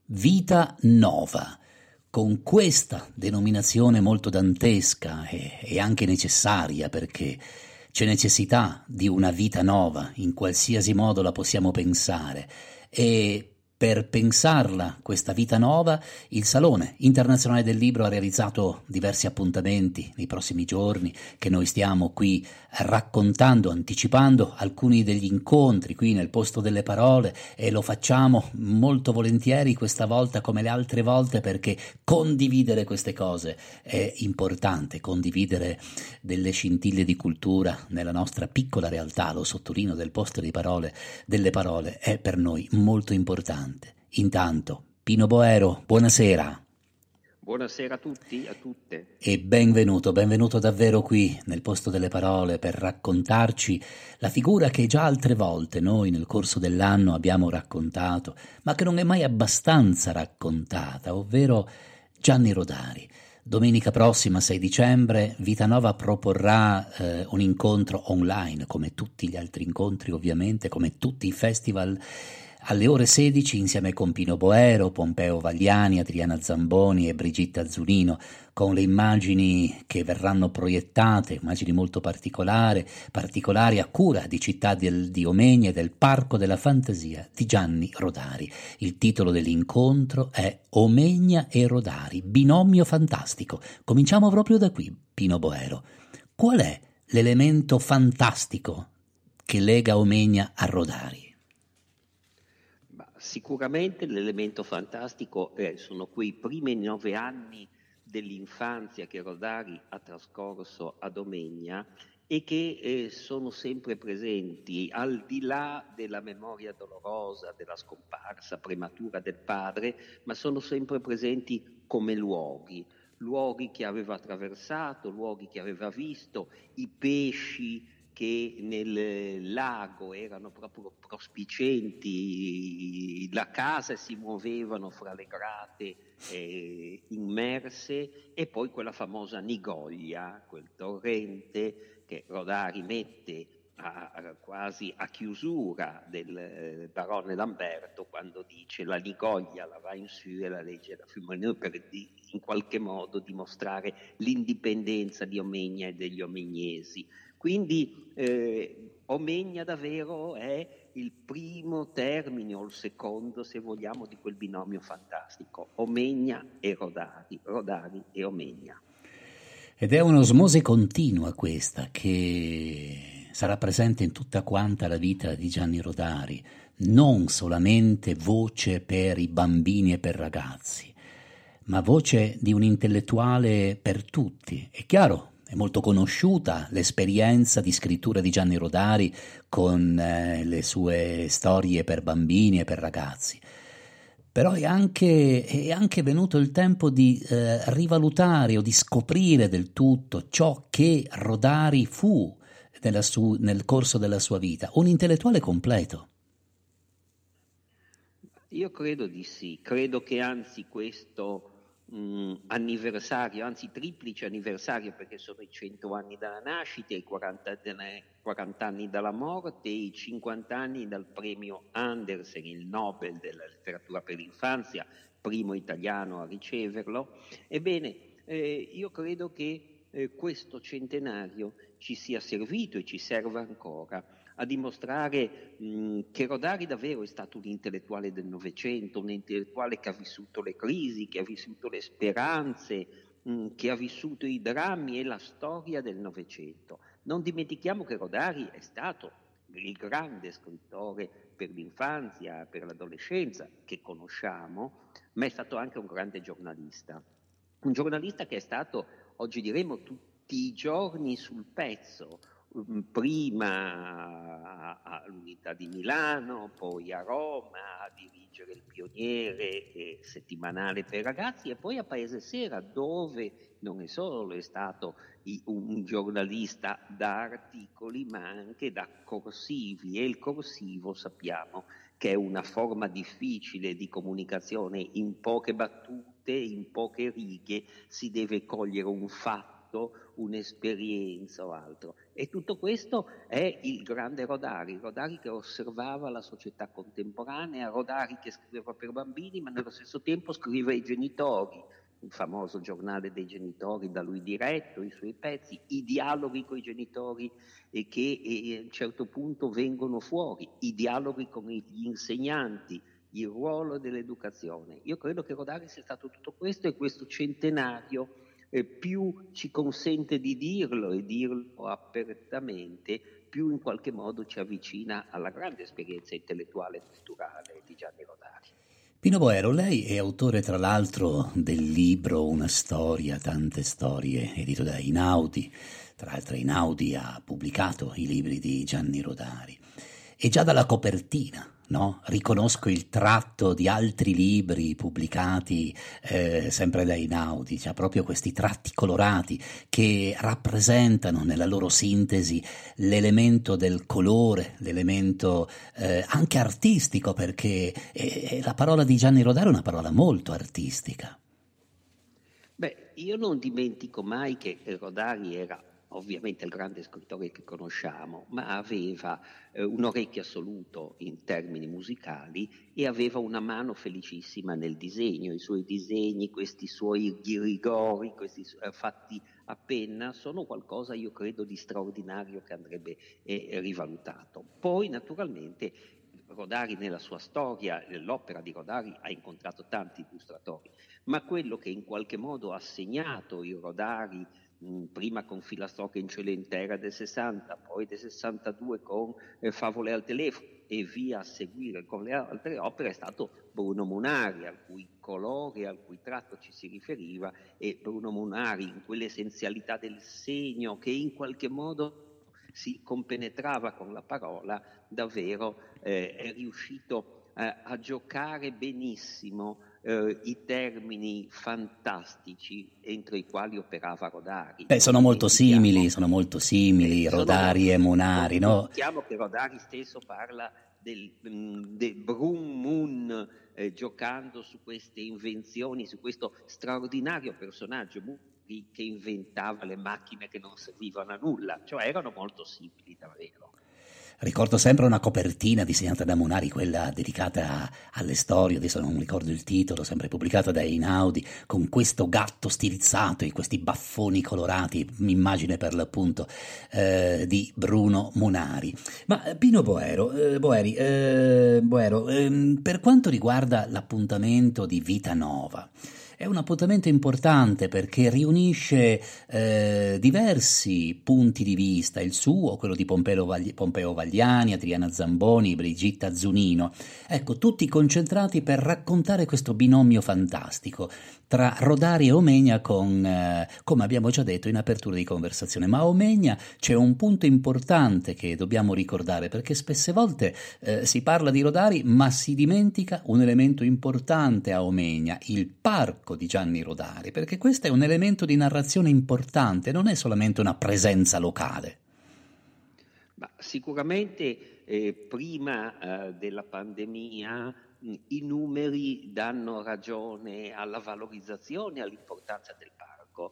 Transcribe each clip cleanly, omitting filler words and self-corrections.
Vita Nova. Con questa denominazione molto dantesca e anche necessaria, perché c'è necessità di una vita nuova, in qualsiasi modo la possiamo pensare, e per pensarla, questa vita nuova, il Salone Internazionale del Libro ha realizzato diversi appuntamenti nei prossimi giorni che noi stiamo qui raccontando, anticipando alcuni degli incontri qui nel Posto delle Parole, e lo facciamo molto volentieri questa volta come le altre volte, perché condividere queste cose è importante, condividere delle scintille di cultura nella nostra piccola realtà, lo sottolineo, del Posto delle Parole è per noi molto importante. Intanto, Pino Boero, buonasera. Buonasera a tutti, a tutte. E benvenuto davvero qui nel Posto delle Parole per raccontarci la figura che già altre volte noi nel corso dell'anno abbiamo raccontato, ma che non è mai abbastanza raccontata, ovvero Gianni Rodari. Domenica prossima, 6 dicembre, Vita Nova proporrà un incontro online, come tutti gli altri incontri ovviamente, come tutti i festival, alle ore 16 insieme con Pino Boero, Pompeo Vagliani, Adriana Zamboni e Brigitta Zunino, con le immagini che verranno proiettate, immagini molto particolari a cura di Città di Omegna e del Parco della Fantasia di Gianni Rodari. Il titolo dell'incontro è Omegna e Rodari, binomio fantastico. Cominciamo proprio da qui, Pino Boero. Qual è l'elemento fantastico che lega Omegna a Rodari? Sicuramente l'elemento fantastico sono quei primi 9 anni dell'infanzia che Rodari ha trascorso ad Omegna e che sono sempre presenti, al di là della memoria dolorosa, della scomparsa prematura del padre, ma sono sempre presenti come luoghi che aveva attraversato, luoghi che aveva visto, i pesci che nel lago erano proprio prospicenti, la casa si muovevano fra le grate immerse, e poi quella famosa Nigoglia, quel torrente che Rodari mette quasi a chiusura del barone Lamberto quando dice la Nigoglia la va in su e la legge da Fiume, per in qualche modo dimostrare l'indipendenza di Omegna e degli omegnesi. Quindi Omegna davvero è il primo termine, o il secondo se vogliamo, di quel binomio fantastico, Omegna e Rodari, Rodari e Omegna. Ed è un'osmose continua questa che sarà presente in tutta quanta la vita di Gianni Rodari, non solamente voce per i bambini e per ragazzi, ma voce di un intellettuale per tutti. È chiaro, è molto conosciuta l'esperienza di scrittura di Gianni Rodari con le sue storie per bambini e per ragazzi. Però è anche venuto il tempo di rivalutare o di scoprire del tutto ciò che Rodari fu nel corso della sua vita, un intellettuale completo. Io credo di sì, credo che anzi questo anniversario, anzi triplice anniversario, perché sono i 100 anni dalla nascita, i 40 anni dalla morte, i 50 anni dal premio Andersen, il Nobel della letteratura per l'infanzia, primo italiano a riceverlo. Ebbene, io credo che questo centenario ci sia servito e ci serva ancora a dimostrare che Rodari davvero è stato un intellettuale del Novecento, un intellettuale che ha vissuto le crisi, che ha vissuto le speranze, che ha vissuto i drammi e la storia del Novecento. Non dimentichiamo che Rodari è stato il grande scrittore per l'infanzia, per l'adolescenza, che conosciamo, ma è stato anche un grande giornalista. Un giornalista che è stato, oggi diremo, tutti i giorni sul pezzo, prima all'Unità di Milano, poi a Roma a dirigere il Pioniere settimanale per ragazzi, e poi a Paese Sera, dove non è solo è stato un giornalista da articoli ma anche da corsivi, e il corsivo sappiamo che è una forma difficile di comunicazione. In poche battute, in poche righe si deve cogliere un fatto fatto un'esperienza o altro. E tutto questo è il grande Rodari che osservava la società contemporanea, Rodari che scriveva per bambini, ma nello stesso tempo scriveva ai genitori, il famoso giornale dei genitori da lui diretto, i suoi pezzi, i dialoghi con i genitori che a un certo punto vengono fuori, i dialoghi con gli insegnanti, il ruolo dell'educazione. Io credo che Rodari sia stato tutto questo, e questo centenario più ci consente di dirlo e dirlo apertamente, più in qualche modo ci avvicina alla grande esperienza intellettuale e culturale di Gianni Rodari. Pino Boero, lei è autore tra l'altro del libro Una storia, tante storie, edito da Einaudi. Tra l'altro Einaudi ha pubblicato i libri di Gianni Rodari. E già dalla copertina, no? Riconosco il tratto di altri libri pubblicati sempre da Einaudi, cioè proprio questi tratti colorati che rappresentano nella loro sintesi l'elemento del colore, l'elemento anche artistico, perché la parola di Gianni Rodari è una parola molto artistica. Beh, io non dimentico mai che Rodari era ovviamente il grande scrittore che conosciamo, ma aveva un orecchio assoluto in termini musicali e aveva una mano felicissima nel disegno. I suoi disegni, questi suoi ghirigori, questi fatti a penna, sono qualcosa, io credo, di straordinario che andrebbe rivalutato. Poi, naturalmente, Rodari nella sua storia, l'opera di Rodari ha incontrato tanti illustratori, ma quello che in qualche modo ha segnato il Rodari, prima con Filastrocca in cielo in terra del 60, poi del 62 con Favole al telefono e via a seguire con le altre opere, è stato Bruno Munari, al cui colore, al cui tratto ci si riferiva, e Bruno Munari in quell'essenzialità del segno che in qualche modo si compenetrava con la parola, davvero è riuscito a giocare benissimo i termini fantastici entro i quali operava Rodari. Sono molto simili, Rodari e Munari, no? Dimentichiamo che Rodari stesso parla del Brun Mun, giocando su queste invenzioni, su questo straordinario personaggio che inventava le macchine che non servivano a nulla, cioè erano molto simili davvero. Ricordo sempre una copertina disegnata da Munari, quella dedicata alle storie, adesso non ricordo il titolo, sempre pubblicata da Einaudi, con questo gatto stirizzato e questi baffoni colorati, immagine per l'appunto di Bruno Munari. Ma Pino Boero, per quanto riguarda l'appuntamento di Vita Nova, è un appuntamento importante perché riunisce diversi punti di vista, il suo, quello di Pompeo Vagliani, Adriana Zamboni, Brigitta Zunino, ecco, tutti concentrati per raccontare questo binomio fantastico tra Rodari e Omegna con, come abbiamo già detto in apertura di conversazione, ma a Omegna c'è un punto importante che dobbiamo ricordare, perché spesse volte si parla di Rodari ma si dimentica un elemento importante a Omegna, il parco di Gianni Rodari, perché questo è un elemento di narrazione importante, non è solamente una presenza locale. Ma sicuramente prima della pandemia i numeri danno ragione alla valorizzazione e all'importanza del parco.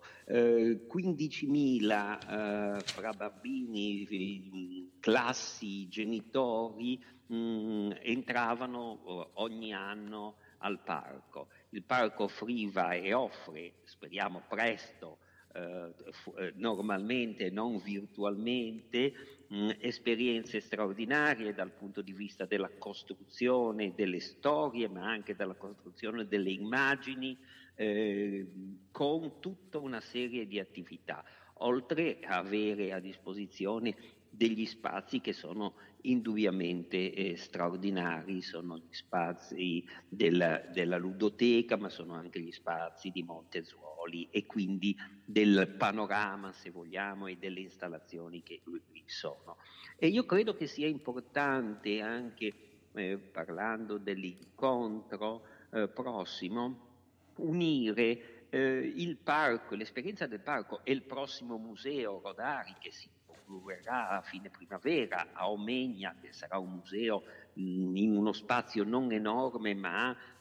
15.000 fra bambini, classi, genitori entravano ogni anno al parco. Il parco offriva e offre, speriamo presto, normalmente, non virtualmente, esperienze straordinarie dal punto di vista della costruzione delle storie, ma anche dalla costruzione delle immagini, con tutta una serie di attività, oltre a avere a disposizione degli spazi che sono indubbiamente straordinari, sono gli spazi della ludoteca, ma sono anche gli spazi di Montezzuoli e quindi del panorama, se vogliamo, e delle installazioni che qui sono. E io credo che sia importante anche, parlando dell'incontro prossimo, unire il parco, l'esperienza del parco e il prossimo museo Rodari che si inaugurerà a fine primavera a Omegna, che sarà un museo in uno spazio non enorme ma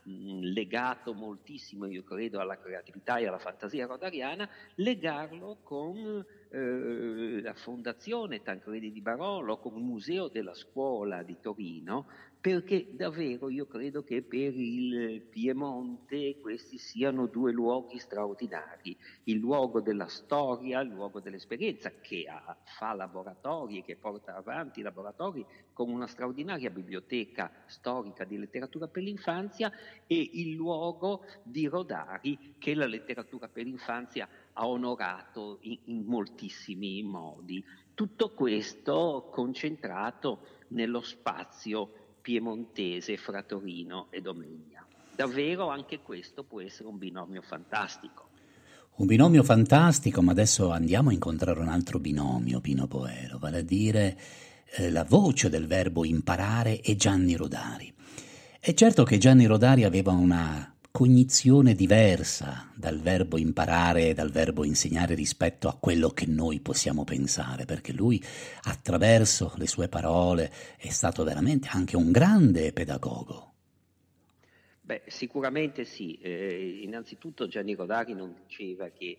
legato moltissimo, io credo, alla creatività e alla fantasia rodariana, legarlo con la Fondazione Tancredi di Barolo, con il Museo della Scuola di Torino, perché davvero io credo che per il Piemonte questi siano due luoghi straordinari, il luogo della storia, il luogo dell'esperienza, che fa laboratori e che porta avanti laboratori con una straordinaria biblioteca storica di letteratura per l'infanzia, e il luogo di Rodari che la letteratura per l'infanzia ha onorato in moltissimi modi. Tutto questo concentrato nello spazio piemontese fra Torino e Domegna. Davvero anche questo può essere un binomio fantastico. Un binomio fantastico, ma adesso andiamo a incontrare un altro binomio, Pino Boero, vale a dire la voce del verbo imparare e Gianni Rodari. È certo che Gianni Rodari aveva una cognizione diversa dal verbo imparare e dal verbo insegnare rispetto a quello che noi possiamo pensare, perché lui attraverso le sue parole è stato veramente anche un grande pedagogo. Beh, sicuramente sì. Innanzitutto Gianni Rodari non diceva che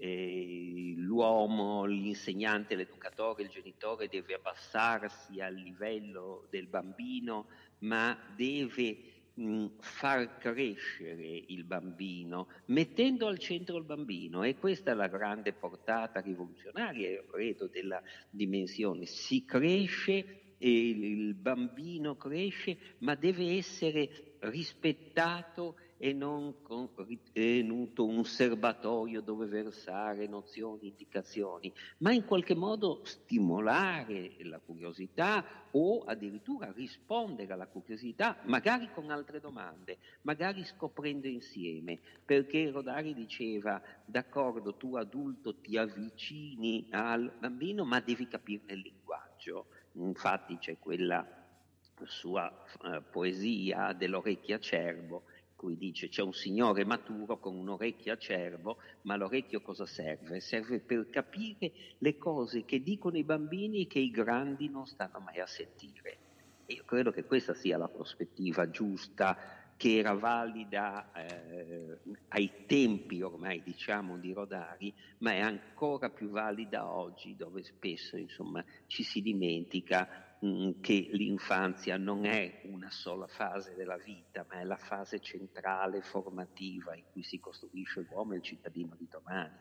l'uomo, l'insegnante, l'educatore, il genitore deve abbassarsi al livello del bambino, ma deve far crescere il bambino, mettendo al centro il bambino, e questa è la grande portata rivoluzionaria, io credo, della dimensione. Si cresce, e il bambino cresce, ma deve essere rispettato e non ritenuto un serbatoio dove versare nozioni, indicazioni, ma in qualche modo stimolare la curiosità o addirittura rispondere alla curiosità, magari con altre domande, magari scoprendo insieme, perché Rodari diceva: d'accordo, tu adulto ti avvicini al bambino, ma devi capirne il linguaggio. Infatti c'è quella sua poesia dell'orecchio acerbo, cui dice: c'è un signore maturo con un orecchio acerbo, ma l'orecchio cosa serve? Serve per capire le cose che dicono i bambini che i grandi non stanno mai a sentire. E io credo che questa sia la prospettiva giusta, che era valida ai tempi ormai, diciamo, di Rodari, ma è ancora più valida oggi, dove spesso, insomma, ci si dimentica che l'infanzia non è una sola fase della vita, ma è la fase centrale, formativa, in cui si costruisce l'uomo e il cittadino di domani.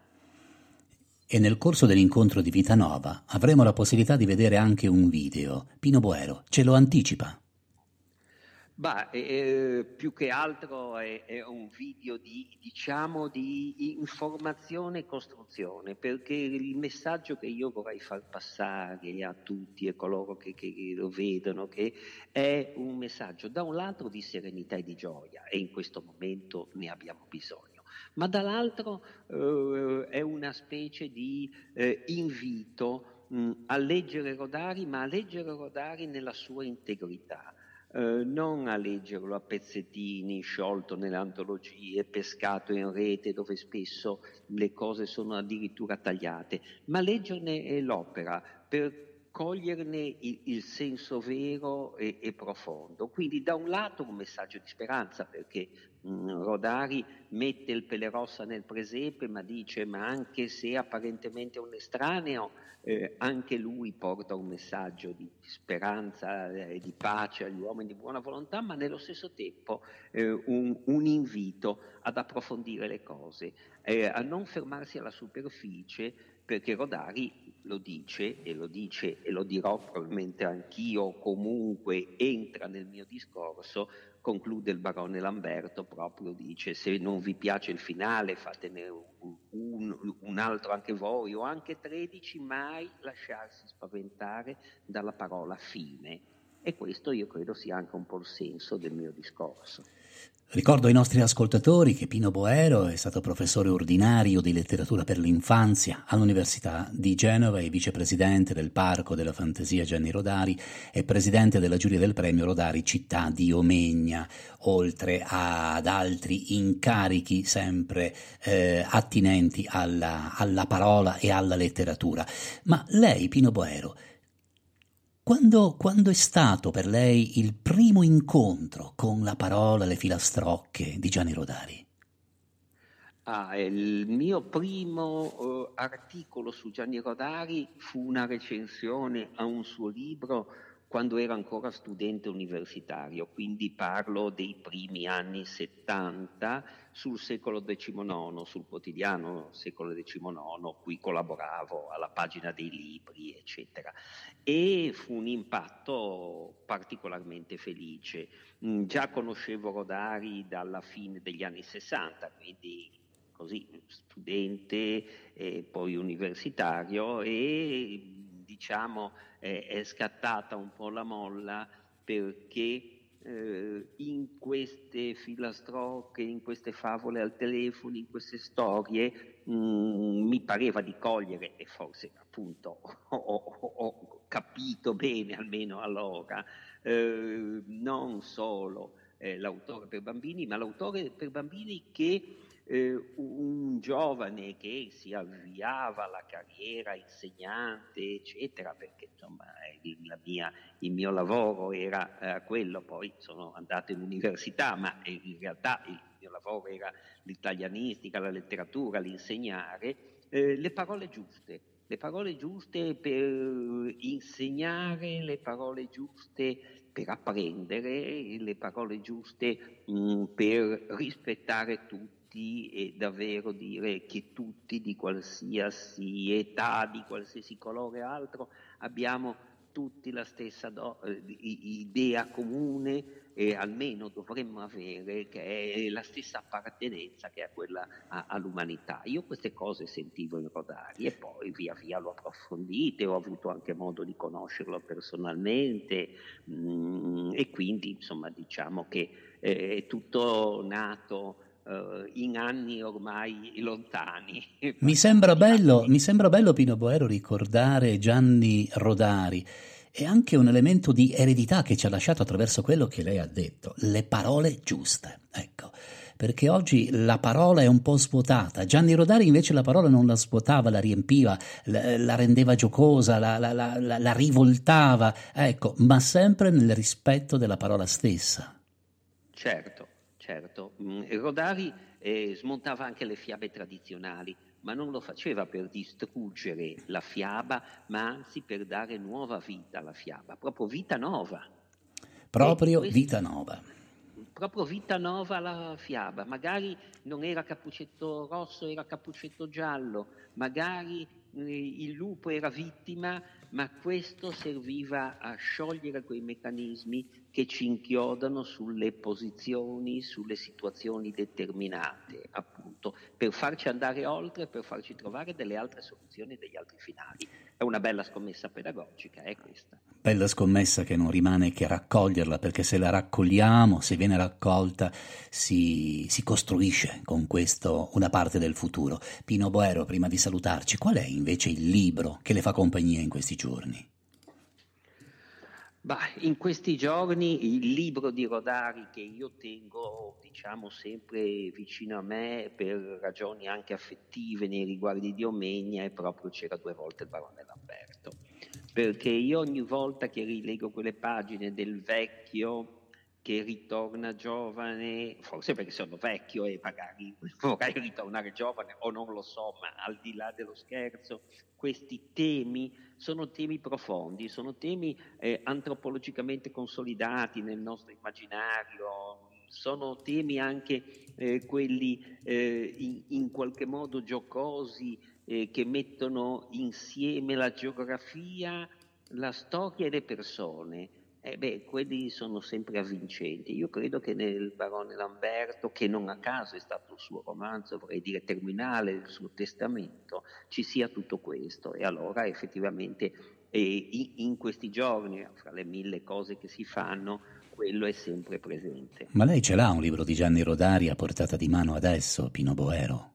E nel corso dell'incontro di Vita Nova avremo la possibilità di vedere anche un video. Pino Boero ce lo anticipa? Più che altro è un video di informazione e costruzione, perché il messaggio che io vorrei far passare a tutti e coloro che lo vedono, che è un messaggio da un lato di serenità e di gioia, e in questo momento ne abbiamo bisogno, ma dall'altro è una specie di invito a leggere Rodari, ma a leggere Rodari nella sua integrità. Non a leggerlo a pezzettini, sciolto nelle antologie, pescato in rete, dove spesso le cose sono addirittura tagliate, ma leggerne l'opera per coglierne il senso vero e profondo. Quindi da un lato un messaggio di speranza, perché Rodari mette il Pelle Rossa nel presepe, ma dice: ma anche se apparentemente un estraneo, anche lui porta un messaggio di speranza e di pace agli uomini di buona volontà, ma nello stesso tempo un invito ad approfondire le cose, a non fermarsi alla superficie, perché Rodari lo dice e lo dirò probabilmente anch'io, comunque entra nel mio discorso. Conclude il barone Lamberto, proprio dice: se non vi piace il finale fatene un altro anche voi, o anche 13, mai lasciarsi spaventare dalla parola fine. E questo io credo sia anche un po' il senso del mio discorso. Ricordo ai nostri ascoltatori che Pino Boero è stato professore ordinario di letteratura per l'infanzia all'Università di Genova e vicepresidente del Parco della Fantasia Gianni Rodari e presidente della giuria del premio Rodari Città di Omegna, oltre ad altri incarichi sempre attinenti alla parola e alla letteratura. Ma lei, Pino Boero, Quando è stato per lei il primo incontro con la parola, le filastrocche di Gianni Rodari? Il mio primo articolo su Gianni Rodari fu una recensione a un suo libro quando era ancora studente universitario, quindi parlo dei primi anni 70 sul secolo XIX, sul quotidiano secolo XIX, cui collaboravo alla pagina dei libri, eccetera. E fu un impatto particolarmente felice. Già conoscevo Rodari dalla fine degli anni 60, quindi così studente e poi universitario, e diciamo è scattata un po' la molla perché in queste filastrocche, in queste favole al telefono, in queste storie mi pareva di cogliere, e forse appunto ho capito bene almeno allora, non solo l'autore per bambini, ma l'autore per bambini che un giovane che si avviava alla carriera insegnante, eccetera, perché insomma il mio lavoro era quello, poi sono andato in università, ma in realtà il mio lavoro era l'italianistica, la letteratura, l'insegnare, le parole giuste per insegnare, le parole giuste per apprendere, le parole giuste per rispettare tutti e davvero dire che tutti di qualsiasi età, di qualsiasi colore o altro, abbiamo tutti la stessa idea comune, e almeno dovremmo avere, che è la stessa appartenenza che è quella all'umanità. Io queste cose sentivo in Rodari e poi via via l'ho approfondite, ho avuto anche modo di conoscerlo personalmente, e quindi insomma diciamo che è tutto nato in anni ormai lontani. Mi sembra bello, Pino Boero, ricordare Gianni Rodari. È anche un elemento di eredità che ci ha lasciato attraverso quello che lei ha detto, le parole giuste. Ecco, perché oggi la parola è un po' svuotata. Gianni Rodari invece la parola non la svuotava, la riempiva, la rendeva giocosa, la rivoltava, ecco, ma sempre nel rispetto della parola stessa. Certo. Rodari smontava anche le fiabe tradizionali, ma non lo faceva per distruggere la fiaba, ma anzi per dare nuova vita alla fiaba, proprio vita nova. Vita nova. Proprio vita nova alla fiaba, magari non era Cappuccetto Rosso, era Cappuccetto Giallo, magari il lupo era vittima, ma questo serviva a sciogliere quei meccanismi che ci inchiodano sulle posizioni, sulle situazioni determinate, appunto, per farci andare oltre, per farci trovare delle altre soluzioni, degli altri finali. È una bella scommessa pedagogica, è questa. Bella scommessa che non rimane che raccoglierla, perché se la raccogliamo, se viene raccolta, si costruisce con questo una parte del futuro. Pino Boero, prima di salutarci, qual è invece il libro che le fa compagnia in questi giorni? In questi giorni il libro di Rodari che io tengo, diciamo, sempre vicino a me per ragioni anche affettive nei riguardi di Omegna è proprio C'era due volte il barone Lamberto, perché io ogni volta che rilego quelle pagine del vecchio che ritorna giovane, forse perché sono vecchio e magari vorrei ritornare giovane o non lo so, ma al di là dello scherzo, questi temi sono temi profondi, sono temi antropologicamente consolidati nel nostro immaginario, sono temi anche quelli in qualche modo giocosi, che mettono insieme la geografia, la storia e le persone. Quelli sono sempre avvincenti. Io credo che nel barone Lamberto, che non a caso è stato il suo romanzo, vorrei dire terminale, il suo testamento, ci sia tutto questo. E allora effettivamente in questi giorni, fra le mille cose che si fanno, quello è sempre presente. Ma lei ce l'ha un libro di Gianni Rodari a portata di mano adesso, Pino Boero?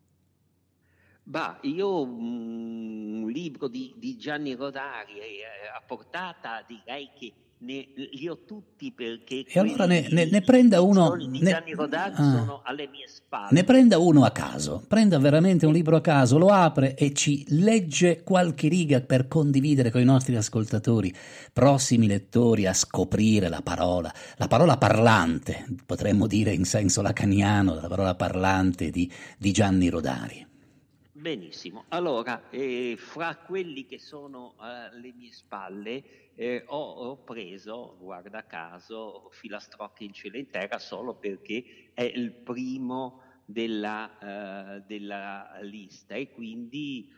Io un libro di Gianni Rodari a portata direi che li ho tutti, perché E allora ne prenda uno. di Gianni Rodari sono alle mie spalle. Ne prenda uno a caso, prenda veramente un libro a caso, lo apre e ci legge qualche riga per condividere con i nostri ascoltatori, prossimi lettori, a scoprire la parola parlante, potremmo dire in senso lacaniano, la parola parlante di Gianni Rodari. Benissimo, allora fra quelli che sono alle mie spalle ho preso, guarda caso, Filastrocchi in cielo e in terra, solo perché è il primo della lista, e quindi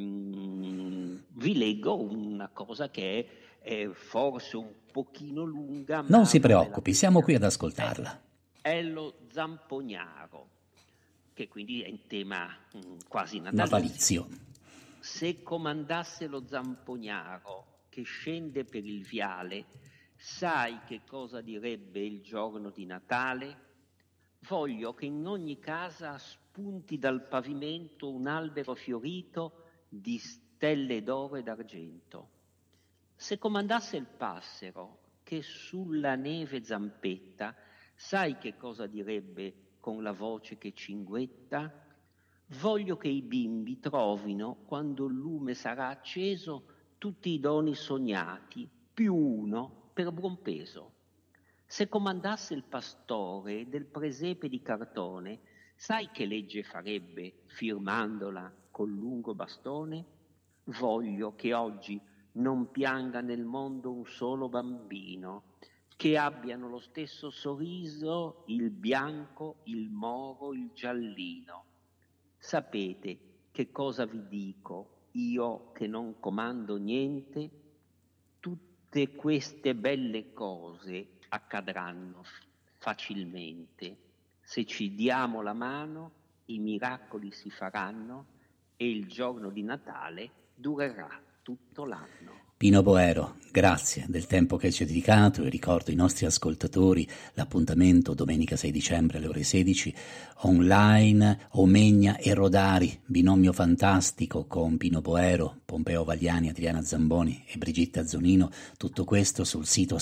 vi leggo una cosa che è forse un pochino lunga. Non si preoccupi, siamo qui ad ascoltarla. È lo Zampognaro, che quindi è in tema quasi natalizio. Se comandasse lo Zampognaro che scende per il viale, sai che cosa direbbe il giorno di Natale? Voglio che in ogni casa spunti dal pavimento un albero fiorito di stelle d'oro e d'argento. Se comandasse il passero che sulla neve zampetta, sai che cosa direbbe con la voce che cinguetta? Voglio che i bimbi trovino, quando il lume sarà acceso, tutti i doni sognati, più uno per buon peso. Se comandasse il pastore del presepe di cartone, sai che legge farebbe firmandola col lungo bastone? Voglio che oggi non pianga nel mondo un solo bambino, che abbiano lo stesso sorriso il bianco, il moro, il giallino. Sapete che cosa vi dico, io che non comando niente? Tutte queste belle cose accadranno facilmente. Se ci diamo la mano, i miracoli si faranno e il giorno di Natale durerà tutto l'anno. Pino Boero, grazie del tempo che ci hai dedicato, e ricordo ai nostri ascoltatori l'appuntamento domenica 6 dicembre alle ore 16 online, Omegna e Rodari, binomio fantastico con Pino Boero, Pompeo Vagliani, Adriana Zamboni e Brigitta Zonino, tutto questo sul sito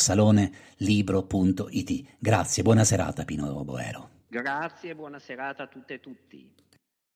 salonelibro.it. Grazie, buona serata Pino Boero. Grazie e buona serata a tutte e tutti.